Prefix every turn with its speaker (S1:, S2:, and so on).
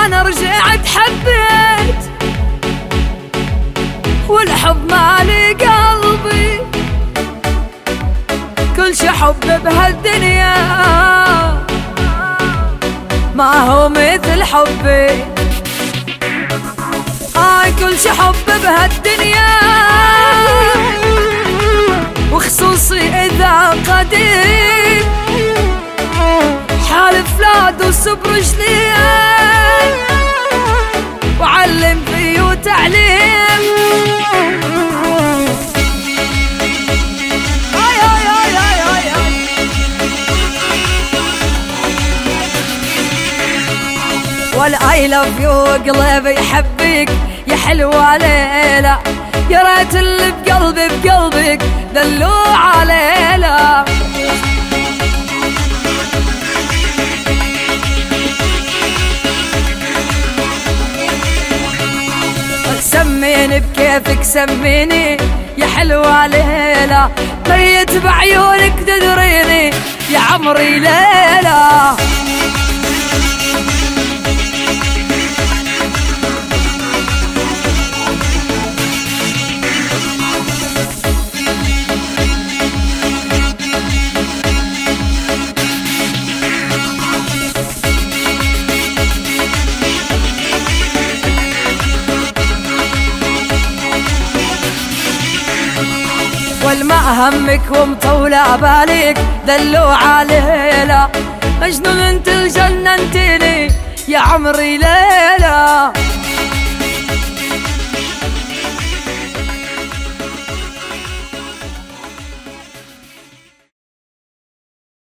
S1: انا رجعت حبيت والحب مالي قلبي، كل شي حب بهالدنيا ما هو مثل حبي. كل شي حب بهالدنيا وخصوصي اذا قديم، حالف لا دوس برجلي وعلم فيه وتعليم. والآي لاف يو قلبي يحبك يا حلوة ليلى، يا ريت اللي بقلبي بقلبك دلوعة ليلى. سميني بكيفك سميني يا حلوة ليلى، ميت بعيونك تدريني يا عمري ليلى. والما همك ومطولة بالك دلوعة ليلى، مجنون انت الجننتيني يا عمري ليلى.